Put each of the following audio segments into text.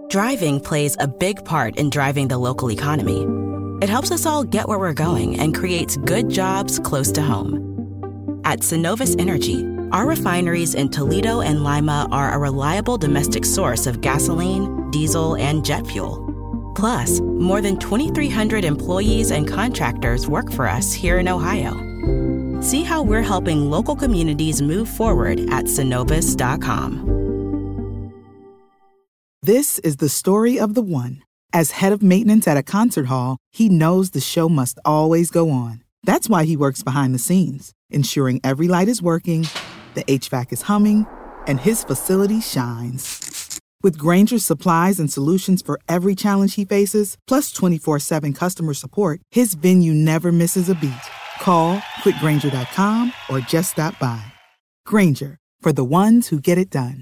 Driving plays a big part in driving the local economy. It helps us all get where we're going and creates good jobs close to home. At Synovus Energy, our refineries in Toledo and Lima are a reliable domestic source of gasoline, diesel, and jet fuel. Plus, more than 2,300 employees and contractors work for us here in Ohio. See how we're helping local communities move forward at Synovus.com. This is the story of the one. As head of maintenance at a concert hall, he knows the show must always go on. That's why he works behind the scenes, ensuring every light is working, the HVAC is humming, and his facility shines. With Grainger's supplies and solutions for every challenge he faces, plus 24/7 customer support, his venue never misses a beat. Call quickgrainger.com or just stop by. Grainger, for the ones who get it done.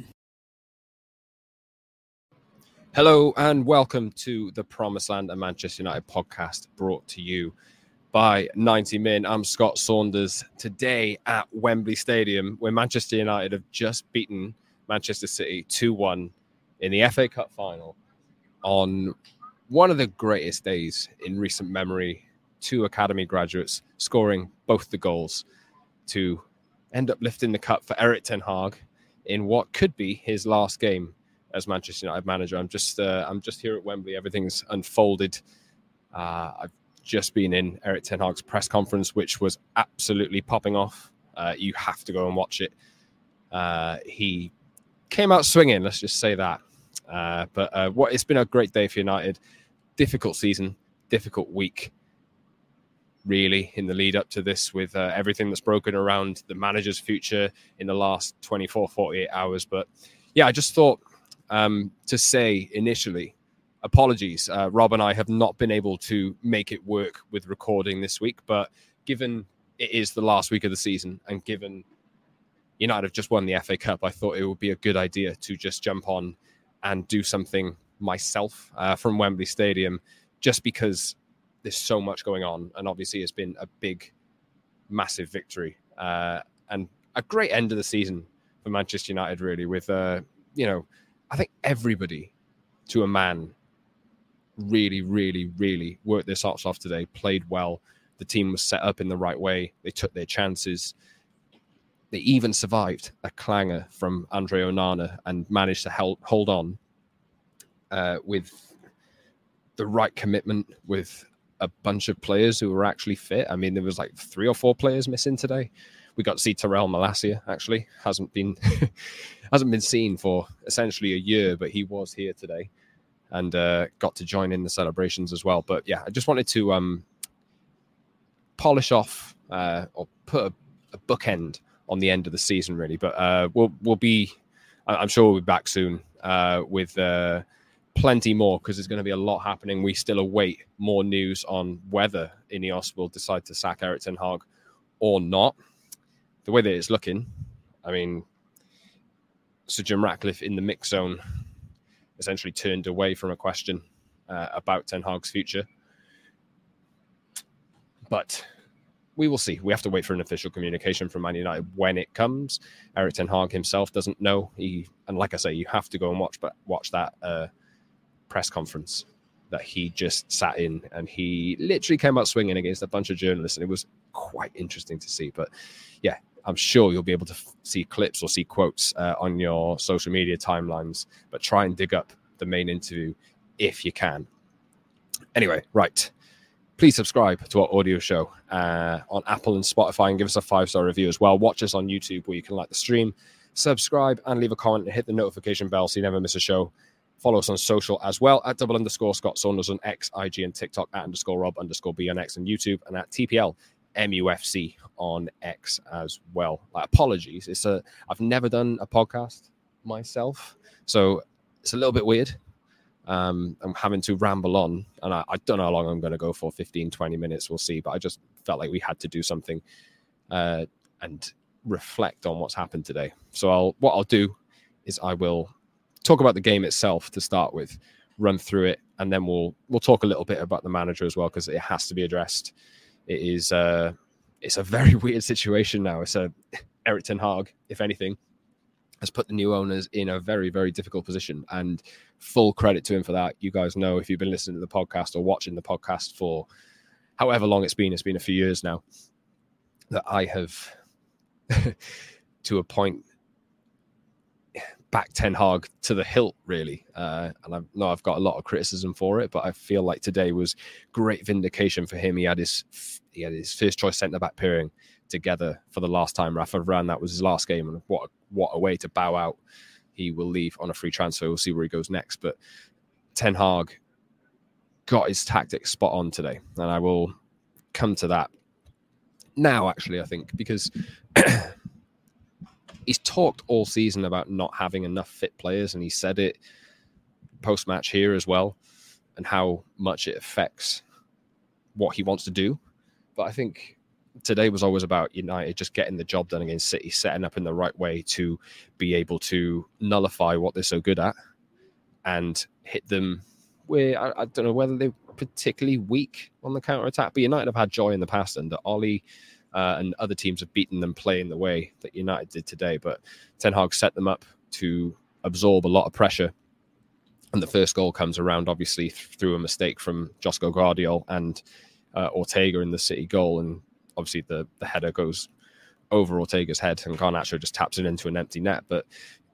Hello and welcome to the Promised Land, a Manchester United podcast brought to you by 90 Min. I'm Scott Saunders. Today at Wembley Stadium, where Manchester United have just beaten Manchester City 2-1 in the FA Cup final on one of the greatest days in recent memory. Two academy graduates scoring both the goals to end up lifting the cup for Erik ten Hag in what could be his last game as Manchester United manager. I'm just here at Wembley. Everything's unfolded. I've just been in Erik ten Hag's press conference, which was absolutely popping off. You have to go and watch it. He came out swinging, let's just say that. But it's been a great day for United. Difficult season, difficult week, really, in the lead up to this, with everything that's broken around the manager's future in the last 24, 48 hours. But yeah, I just thought to say initially, apologies. Rob and I have not been able to make it work with recording this week, but given it is the last week of the season and given United have just won the FA Cup, I thought it would be a good idea to just jump on and do something myself from Wembley Stadium, just because there's so much going on. And obviously it's been a big, massive victory and a great end of the season for Manchester United, really, with, I think everybody to a man really, really, really worked their socks off today, played well. The team was set up in the right way. They took their chances. They even survived a clanger from Andre Onana and managed to hold on with the right commitment, with a bunch of players who were actually fit. I mean, there was like 3 or 4 players missing today. We got to see Tyrell Malacia, actually. Hasn't been seen for essentially a year, but he was here today and got to join in the celebrations as well. But yeah, I just wanted to polish off or put a bookend on the end of the season, really. But I'm sure we'll be back soon with plenty more, because there's going to be a lot happening. We still await more news on whether Ineos will decide to sack Erik ten Hag or not. The way that it's looking, I mean, Sir Jim Ratcliffe in the mix zone essentially turned away from a question about Ten Hag's future. But we will see. We have to wait for an official communication from Man United when it comes. Erik ten Hag himself doesn't know. And like I say, you have to go and watch that press conference that he just sat in, and he literally came out swinging against a bunch of journalists, and it was quite interesting to see. But yeah, I'm sure you'll be able to see clips or see quotes on your social media timelines, but try and dig up the main interview if you can. Anyway, right. Please subscribe to our audio show on Apple and Spotify and give us a 5-star review as well. Watch us on YouTube, where you can like the stream, subscribe and leave a comment and hit the notification bell so you never miss a show. Follow us on social as well at @_Scott Saunders on X, IG and TikTok, @_Rob_B on X and YouTube, and at TPL MUFC on X as well. Apologies. I've never done a podcast myself, so it's a little bit weird. I'm having to ramble on, and I don't know how long I'm going to go for, 15, 20 minutes, we'll see. But I just felt like we had to do something and reflect on what's happened today. So what I'll do is I will talk about the game itself to start with, run through it, and then we'll talk a little bit about the manager as well, because it has to be addressed. It is it's a very weird situation now. It's Erik ten Hag, if anything, has put the new owners in a very, very difficult position, and full credit to him for that. You guys know, if you've been listening to the podcast or watching the podcast for however long it's been a few years now, that I have to a point back Ten Hag to the hilt, really. And I know I've got a lot of criticism for it, but I feel like today was great vindication for him. He had his first choice centre-back pairing together for the last time. Rafa Varane, that was his last game, and what a way to bow out. He will leave on a free transfer. We'll see where he goes next. But Ten Hag got his tactics spot on today, and I will come to that now, actually, I think, because he's talked all season about not having enough fit players, and he said it post-match here as well, and how much it affects what he wants to do. But I think today was always about United just getting the job done against City, setting up in the right way to be able to nullify what they're so good at and hit them where I don't know whether they're particularly weak on the counter-attack, but United have had joy in the past, and Ollie and other teams have beaten them playing the way that United did today. But Ten Hag set them up to absorb a lot of pressure. And the first goal comes around, obviously, through a mistake from Josko Gvardiol and Ortega in the City goal. And obviously the header goes over Ortega's head, and Garnacho just taps it into an empty net. But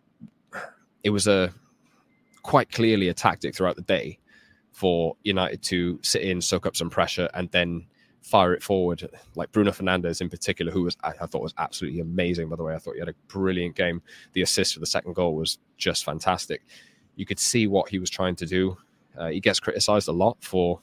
it was quite clearly a tactic throughout the day for United to sit in, soak up some pressure, and then fire it forward. Like Bruno Fernandes in particular, who I thought was absolutely amazing, by the way. I thought he had a brilliant game. The assist for the second goal was just fantastic. You could see what he was trying to do. He gets criticised a lot for,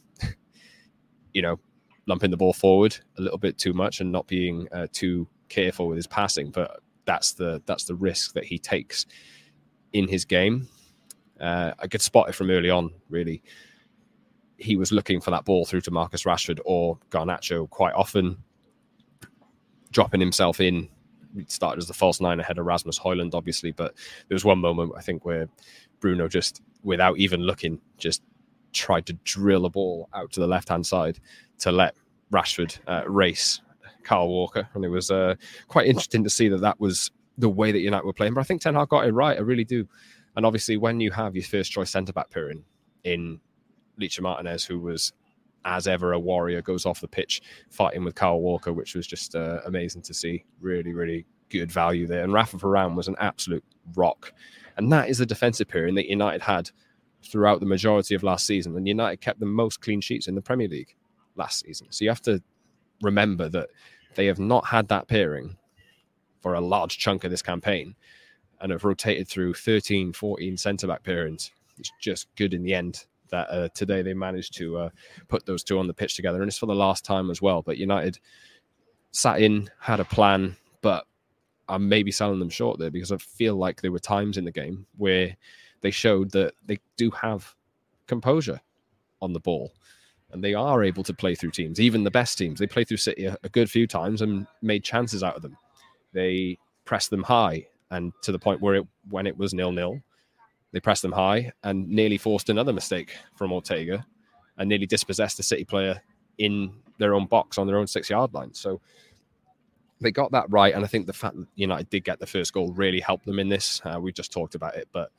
lumping the ball forward a little bit too much and not being too careful with his passing. But that's the risk that he takes in his game. I could spot it from early on, really. He was looking for that ball through to Marcus Rashford or Garnacho quite often, dropping himself in. He started as the false nine ahead of Rasmus Højlund, obviously, but there was one moment, I think, where Bruno just, without even looking, just tried to drill a ball out to the left-hand side to let Rashford race Kyle Walker. And it was quite interesting to see that was the way that United were playing. But I think Ten Hag got it right. I really do. And obviously, when you have your first choice centre-back pairing in Licha Martinez, who was, as ever, a warrior, goes off the pitch fighting with Kyle Walker, which was just amazing to see. Really, really good value there. And Rafa Varane was an absolute rock. And that is the defensive pairing that United had throughout the majority of last season. And United kept the most clean sheets in the Premier League last season. So you have to remember that they have not had that pairing for a large chunk of this campaign and have rotated through 13, 14 centre-back pairings. It's just good in the end that today they managed to put those two on the pitch together. And it's for the last time as well. But United sat in, had a plan, but I'm maybe selling them short there, because I feel like there were times in the game where they showed that they do have composure on the ball and they are able to play through teams, even the best teams. They played through City a good few times and made chances out of them. They pressed them high, and to the point where when it was 0-0, they pressed them high and nearly forced another mistake from Ortega and nearly dispossessed the City player in their own box on their own 6-yard line. So they got that right. And I think the fact that United did get the first goal really helped them in this. We just talked about it, but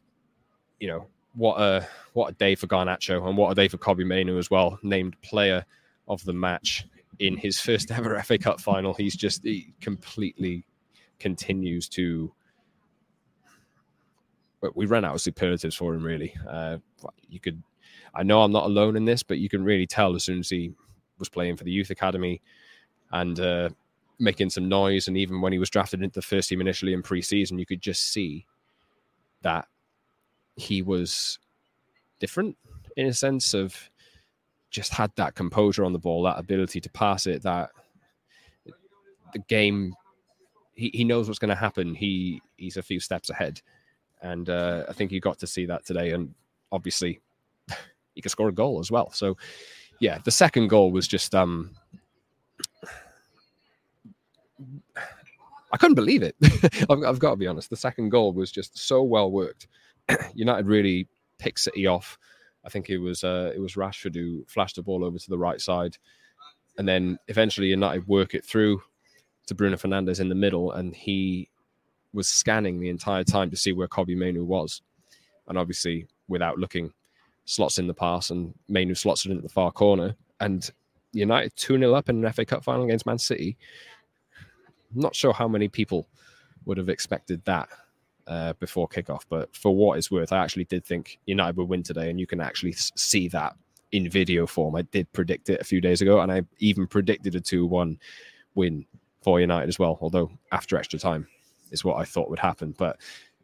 what a day for Garnacho, and what a day for Kobbie Mainoo as well, named player of the match in his first ever FA Cup final. He completely continues to... We ran out of superlatives for him, really. I know I'm not alone in this, but you can really tell as soon as he was playing for the youth academy and making some noise, and even when he was drafted into the first team initially in pre-season, you could just see that he was different in a sense of just had that composure on the ball, that ability to pass it, that the game, he knows what's going to happen. He's a few steps ahead. And I think you got to see that today. And obviously, he could score a goal as well. So, yeah, the second goal was just... I couldn't believe it. I've got to be honest. The second goal was just so well worked. United really picked City off. I think it was Rashford who flashed the ball over to the right side. And then eventually United work it through to Bruno Fernandes in the middle. And he was scanning the entire time to see where Kobbie Mainoo was. And obviously, without looking, slots in the pass and Mainoo slots it into the far corner. And United 2-0 up in an FA Cup final against Man City. I'm not sure how many people would have expected that before kickoff, but for what it's worth, I actually did think United would win today, and you can actually see that in video form. I did predict it a few days ago, and I even predicted a 2-1 win for United as well, although after extra time is what I thought would happen. But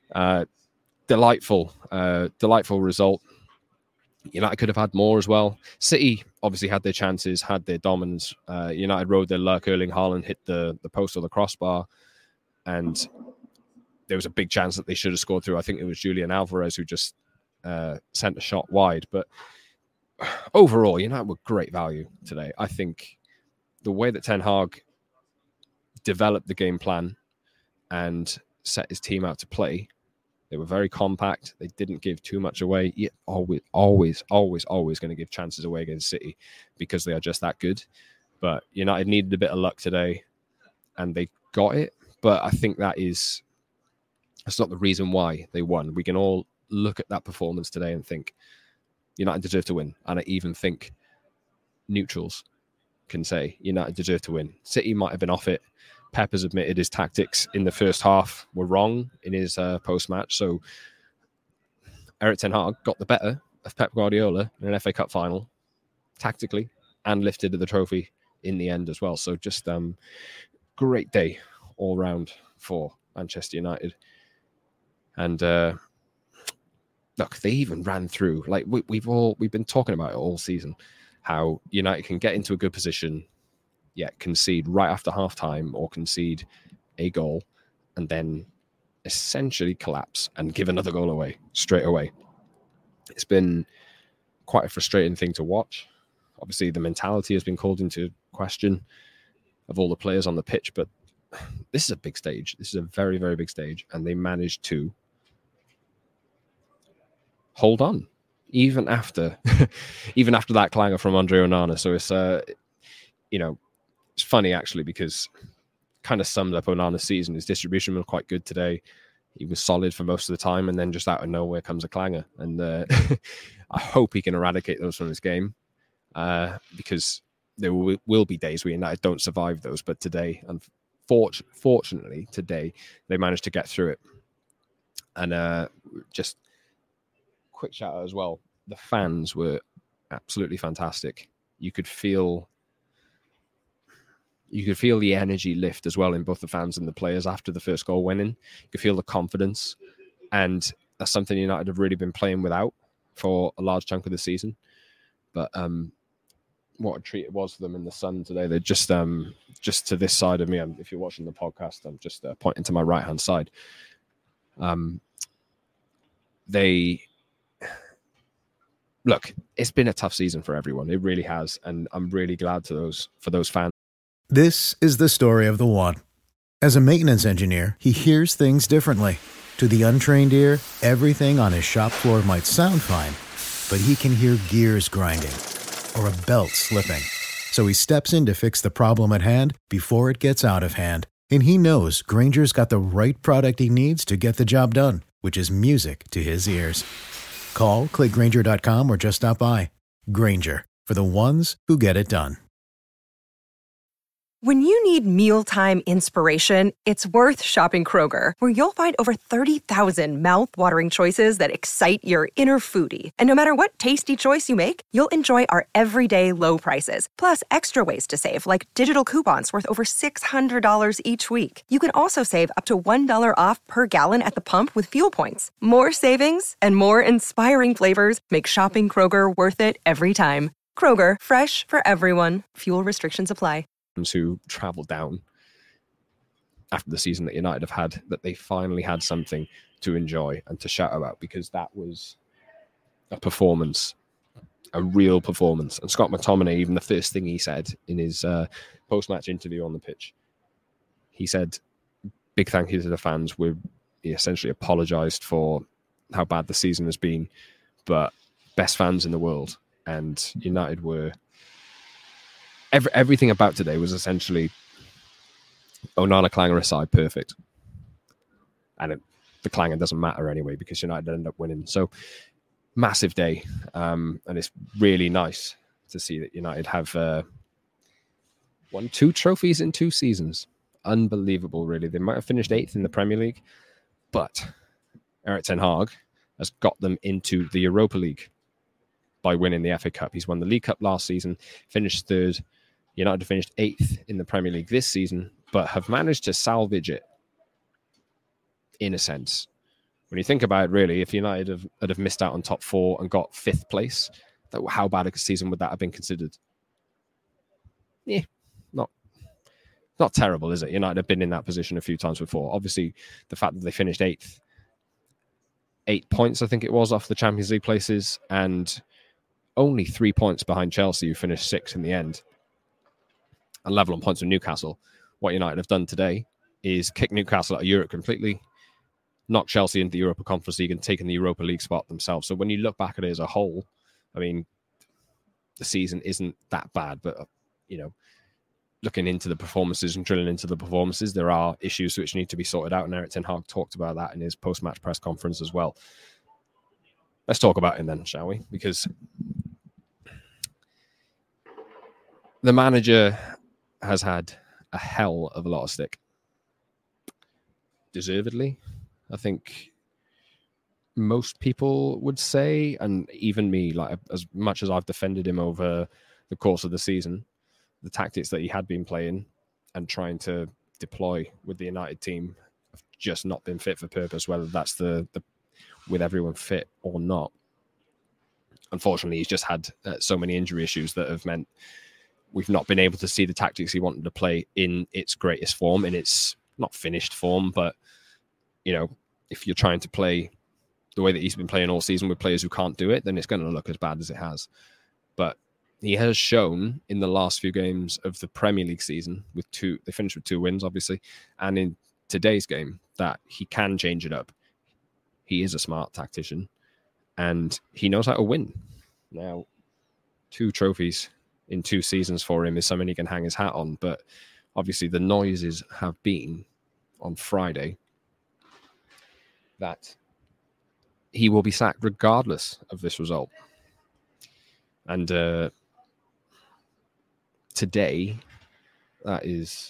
delightful result. United could have had more as well. City obviously had their chances, had their dominance. United rode their luck. Erling Haaland hit the post or the crossbar, and there was a big chance that they should have scored through. I think it was Julian Alvarez who just sent a shot wide. But overall, United were great value today. I think the way that Ten Hag developed the game plan and set his team out to play, they were very compact. They didn't give too much away. Yet always going to give chances away against City because they are just that good. But United needed a bit of luck today, and they got it. But I think that's not the reason why they won. We can all look at that performance today and think United deserve to win. And I even think neutrals can say United deserve to win. City might have been off it. Pep has admitted his tactics in the first half were wrong in his post-match. So Erik Ten Hag got the better of Pep Guardiola in an FA Cup final tactically and lifted the trophy in the end as well. So just great day all round for Manchester United. And look, they even ran through. Like we've been talking about it all season, how United can get into a good position, yet concede right after half-time or concede a goal and then essentially collapse and give another goal away straight away. It's been quite a frustrating thing to watch. Obviously, the mentality has been called into question of all the players on the pitch, but this is a big stage. This is a very, very big stage, and they managed to hold on even after that clanger from Andre Onana. So it's it's funny actually, because kind of summed up Onana's season. His distribution was quite good today. He was solid for most of the time, and then just out of nowhere comes a clanger. And I hope he can eradicate those from his game, because there will be days where United don't survive those. But today, fortunately, today they managed to get through it. And just quick shout out as well. The fans were absolutely fantastic. You could feel the energy lift as well in both the fans and the players after the first goal went in. You could feel the confidence, and that's something United have really been playing without for a large chunk of the season. But what a treat it was for them in the sun today. They're just to this side of me. If you're watching the podcast, I'm just pointing to my right-hand side. Look, it's been a tough season for everyone. It really has, and I'm really glad for those fans. This is the story of the one. As a maintenance engineer, he hears things differently. To the untrained ear, everything on his shop floor might sound fine, but he can hear gears grinding or a belt slipping. So he steps in to fix the problem at hand before it gets out of hand. And he knows Grainger's got the right product he needs to get the job done, which is music to his ears. Call, click Grainger.com, or just stop by. Grainger, for the ones who get it done. When you need mealtime inspiration, it's worth shopping Kroger, where you'll find over 30,000 mouth-watering choices that excite your inner foodie. And no matter what tasty choice you make, you'll enjoy our everyday low prices, plus extra ways to save, like digital coupons worth over $600 each week. You can also save up to $1 off per gallon at the pump with fuel points. More savings and more inspiring flavors make shopping Kroger worth it every time. Kroger, fresh for everyone. Fuel restrictions apply. Who travelled down after the season that United have had, that they finally had something to enjoy and to shout about, because that was a performance, a real performance. And Scott McTominay, even the first thing he said in his post-match interview on the pitch, he said, big thank you to the fans. He essentially apologised for how bad the season has been, but best fans in the world. And United were... Everything about today was essentially, Onana clanger aside, perfect. And the clanging doesn't matter anyway because United end up winning. So massive day. And it's really nice to see that United have won 2 trophies in 2 seasons. Unbelievable, really. They might have finished 8th in the Premier League, but Erik ten Hag has got them into the Europa League by winning the FA Cup. He's won the League Cup last season, finished 3rd. United finished 8th in the Premier League this season, but have managed to salvage it in a sense. When you think about it, really, if United had have missed out on top 4 and got 5th place, how bad a season would that have been considered? Yeah, not terrible, is it? United have been in that position a few times before. Obviously, the fact that they finished 8th, 8 points, I think it was, off the Champions League places, and only 3 points behind Chelsea, who finished 6th in the end, and level on points with Newcastle. What United have done today is kick Newcastle out of Europe completely, knock Chelsea into the Europa Conference League and taken the Europa League spot themselves. So when you look back at it as a whole, I mean, the season isn't that bad, but, looking into the performances and drilling into the performances, there are issues which need to be sorted out, and Erik ten Hag talked about that in his post-match press conference as well. Let's talk about him then, shall we? Because the manager has had a hell of a lot of stick. Deservedly, I think most people would say, and even me, like as much as I've defended him over the course of the season, the tactics that he had been playing and trying to deploy with the United team have just not been fit for purpose, whether that's the with everyone fit or not. Unfortunately, he's just had so many injury issues that have meant we've not been able to see the tactics he wanted to play in its greatest form, in its not finished form, but, if you're trying to play the way that he's been playing all season with players who can't do it, then it's going to look as bad as it has. But he has shown in the last few games of the Premier League season they finished with 2 wins, obviously, and in today's game that he can change it up. He is a smart tactician and he knows how to win. Now, 2 trophies in 2 seasons for him is something he can hang his hat on, but obviously the noises have been on Friday that he will be sacked regardless of this result. And today, that is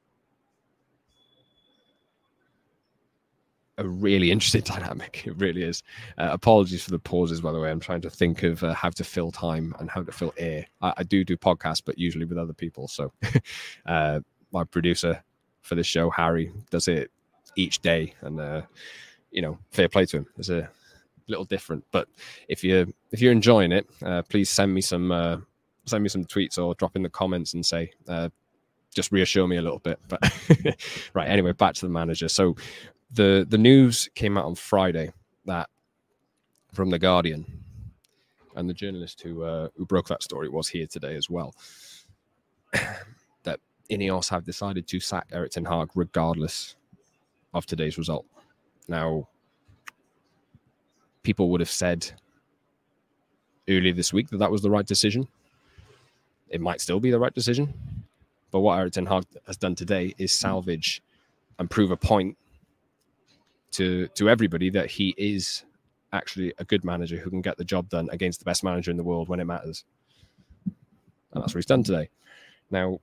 a really interesting dynamic. It really is. Apologies for the pauses, by the way. I'm trying to think of how to fill time and how to fill air. I do podcasts, but usually with other people. So my producer for this show, Harry, does it each day. And, fair play to him. It's a little different. But if you're enjoying it, please send me some tweets or drop in the comments and say, just reassure me a little bit. But right, anyway, back to the manager. So the news came out on Friday that from The Guardian, and the journalist who broke that story was here today as well, that Ineos have decided to sack Erik ten Hag regardless of today's result. Now, people would have said earlier this week that was the right decision. It might still be the right decision. But what Erik ten Hag has done today is salvage and prove a point to everybody that he is actually a good manager who can get the job done against the best manager in the world when it matters. And that's what he's done today. Now,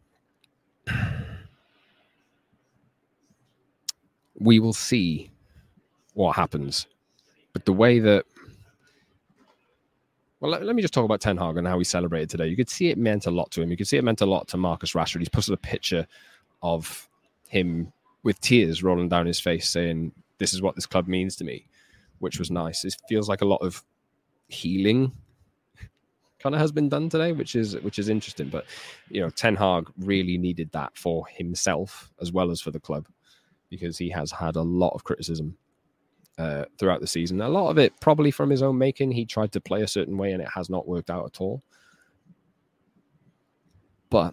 we will see what happens. But the way that... Well, let me just talk about ten Hag and how he celebrated today. You could see it meant a lot to him. You could see it meant a lot to Marcus Rashford. He's posted a picture of him with tears rolling down his face saying, "This is what this club means to me," which was nice. It feels like a lot of healing kind of has been done today, which is interesting. But, ten Hag really needed that for himself as well as for the club, because he has had a lot of criticism throughout the season. A lot of it probably from his own making. He tried to play a certain way and it has not worked out at all. But,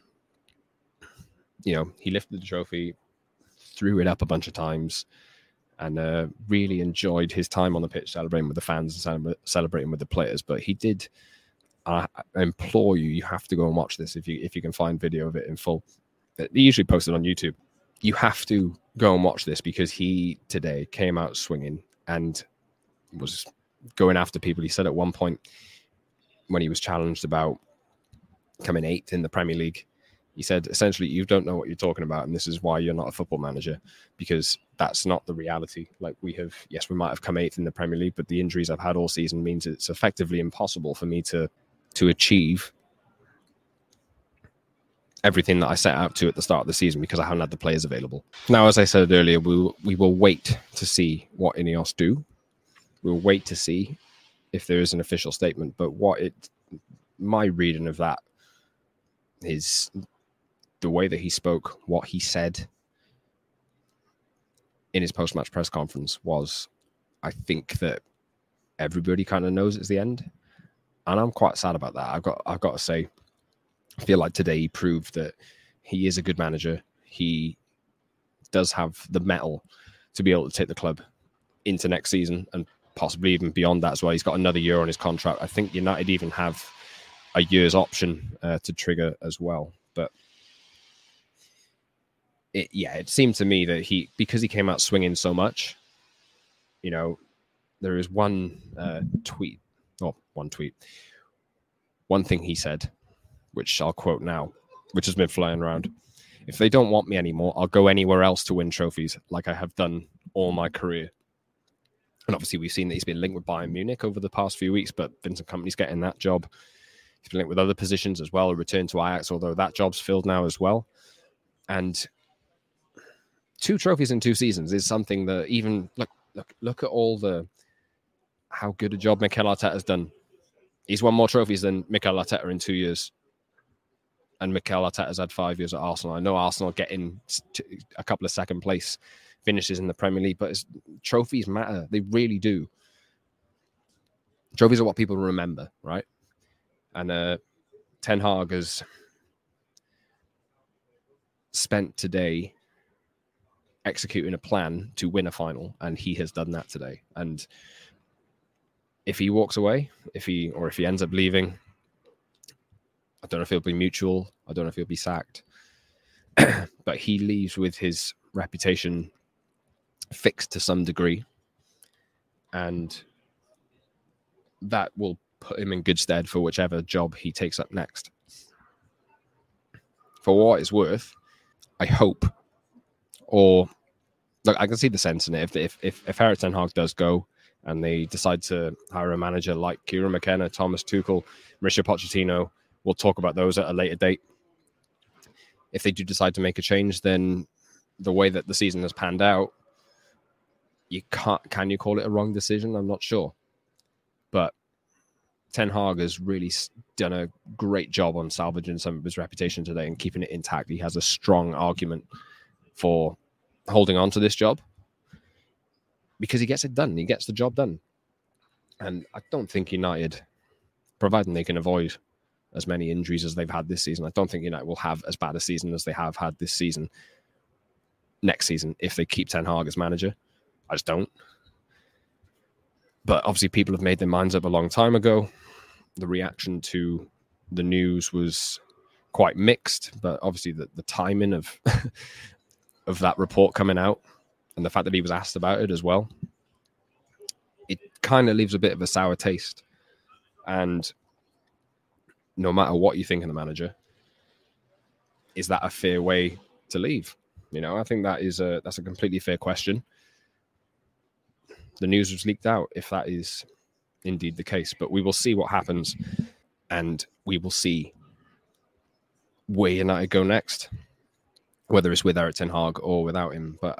he lifted the trophy, threw it up a bunch of times, and really enjoyed his time on the pitch, celebrating with the fans and celebrating with the players. But he did, I implore you, you have to go and watch this if you can find video of it in full. He usually posts it on YouTube. you have to go and watch this, because he today came out swinging and was going after people. He said at one point, when he was challenged about coming 8th in the Premier League, he said, essentially, you don't know what you're talking about, and this is why you're not a football manager, because that's not the reality. Like, we might have come 8th in the Premier League, but the injuries I've had all season means it's effectively impossible for me to achieve everything that I set out to at the start of the season, because I haven't had the players available. Now, as I said earlier, we will wait to see what Ineos do. We'll wait to see if there is an official statement. But my reading of that is the way that he spoke, what he said in his post-match press conference was, I think that everybody kind of knows it's the end. And I'm quite sad about that. I've got to say, I feel like today he proved that he is a good manager. He does have the mettle to be able to take the club into next season and possibly even beyond that as well. He's got another year on his contract. I think United even have a year's option to trigger as well. But it seemed to me that because he came out swinging so much, there is one thing he said, which I'll quote now, which has been flying around. If they don't want me anymore, I'll go anywhere else to win trophies, like I have done all my career. And obviously we've seen that he's been linked with Bayern Munich over the past few weeks, but Vincent Kompany's getting that job. He's been linked with other positions as well, a return to Ajax, although that job's filled now as well. And 2 trophies in 2 seasons is something that even, look at how good a job Mikel Arteta has done. He's won more trophies than Mikel Arteta in 2 years. And Mikel Arteta has had 5 years at Arsenal. I know Arsenal getting a couple of second place finishes in the Premier League, but trophies matter. They really do. Trophies are what people remember, right? And Ten Hag has spent today executing a plan to win a final, and he has done that today. And if he walks away, if he ends up leaving, I don't know if it'll be mutual. I don't know if he'll be sacked. But he leaves with his reputation fixed to some degree. And that will put him in good stead for whichever job he takes up next. For what it's worth, I hope, I can see the sense in it. If Erik ten Hag does go and they decide to hire a manager like Kieran McKenna, Thomas Tuchel, Mauricio Pochettino, we'll talk about those at a later date. If they do decide to make a change, then the way that the season has panned out, can you call it a wrong decision? I'm not sure. But Ten Hag has really done a great job on salvaging some of his reputation today and keeping it intact. He has a strong argument for holding on to this job because he gets it done. He gets the job done. And I don't think United, providing they can avoid as many injuries as they've had this season, I don't think United will have as bad a season as they have had this season next season if they keep Ten Hag as manager. I just don't. But obviously people have made their minds up a long time ago. The reaction to the news was quite mixed, but obviously the timing of of that report coming out and the fact that he was asked about it as well, it kind of leaves a bit of a sour taste. And no matter what you think of the manager, is that a fair way to leave? I think that's a completely fair question. The news was leaked out if that is indeed the case, but we will see what happens and we will see where United go next, whether it's with Erik ten Hag or without him. But,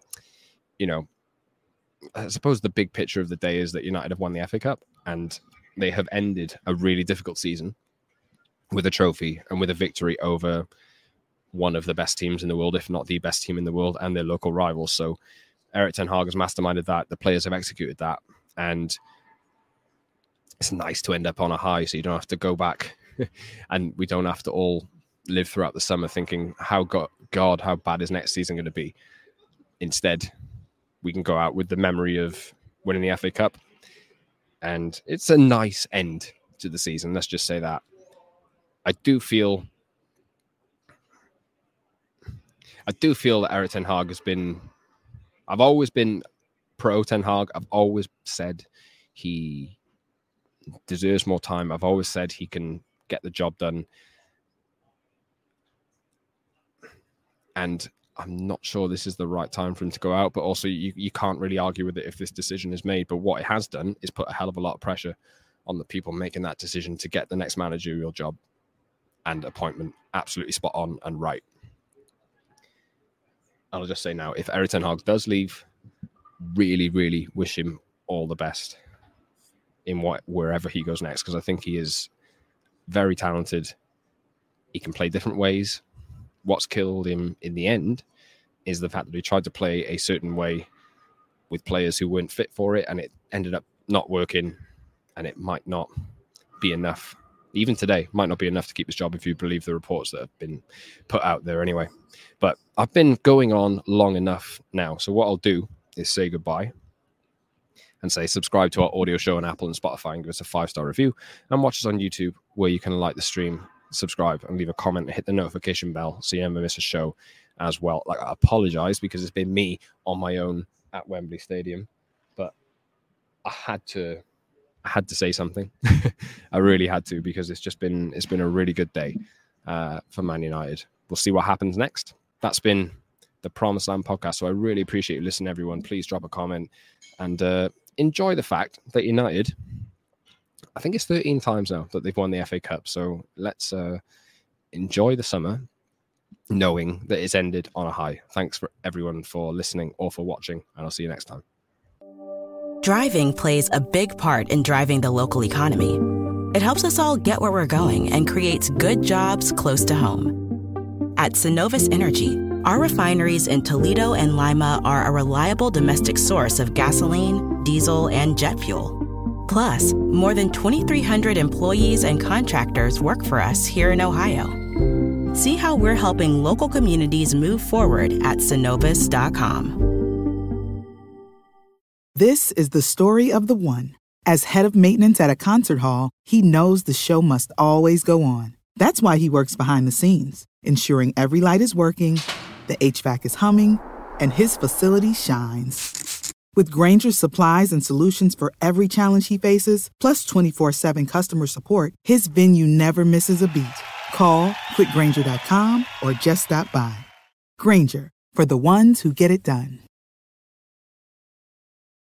I suppose the big picture of the day is that United have won the FA Cup and they have ended a really difficult season with a trophy and with a victory over one of the best teams in the world, if not the best team in the world, and their local rivals. So Erik ten Hag has masterminded that. The players have executed that. And it's nice to end up on a high so you don't have to go back and we don't have to all live throughout the summer thinking, how bad is next season going to be? Instead, we can go out with the memory of winning the FA Cup. And it's a nice end to the season. Let's just say that. I do feel I do feel that Erik ten Hag has been... I've always been pro Ten Hag. I've always said he deserves more time. I've always said he can get the job done. And I'm not sure this is the right time for him to go out, but also you can't really argue with it if this decision is made. But what it has done is put a hell of a lot of pressure on the people making that decision to get the next managerial job and appointment absolutely spot on and right. I'll just say now, if Erik ten Hag does leave, really, really wish him all the best in wherever he goes next, because I think he is very talented. He can play different ways. What's killed him in the end is the fact that he tried to play a certain way with players who weren't fit for it, and it ended up not working, and it might not be enough. Even today, might not be enough to keep his job if you believe the reports that have been put out there anyway. But I've been going on long enough now, so what I'll do is say goodbye and say subscribe to our audio show on Apple and Spotify and give us a 5-star review, and watch us on YouTube, where you can like the stream, subscribe and leave a comment and hit the notification bell so you never miss a show as well. Like, I apologize because it's been me on my own at Wembley Stadium, but I had to say something. I really had to, because it's been a really good day for Man United. We'll see what happens next. That's been the Promised Land podcast. So I really appreciate you listening, everyone. Please drop a comment and enjoy the fact that United, I think it's 13 times now that they've won the FA Cup. So let's enjoy the summer knowing that it's ended on a high. Thanks for everyone for listening or for watching, and I'll see you next time. Driving plays a big part in driving the local economy. It helps us all get where we're going and creates good jobs close to home. At Synovus Energy, our refineries in Toledo and Lima are a reliable domestic source of gasoline, diesel, and jet fuel. Plus, more than 2,300 employees and contractors work for us here in Ohio. See how we're helping local communities move forward at Synovus.com. This is the story of the one. As head of maintenance at a concert hall, he knows the show must always go on. That's why he works behind the scenes, ensuring every light is working, the HVAC is humming, and his facility shines. With Grainger's supplies and solutions for every challenge he faces, plus 24/7 customer support, his venue never misses a beat. Call quickgrainger.com or just stop by. Grainger, for the ones who get it done.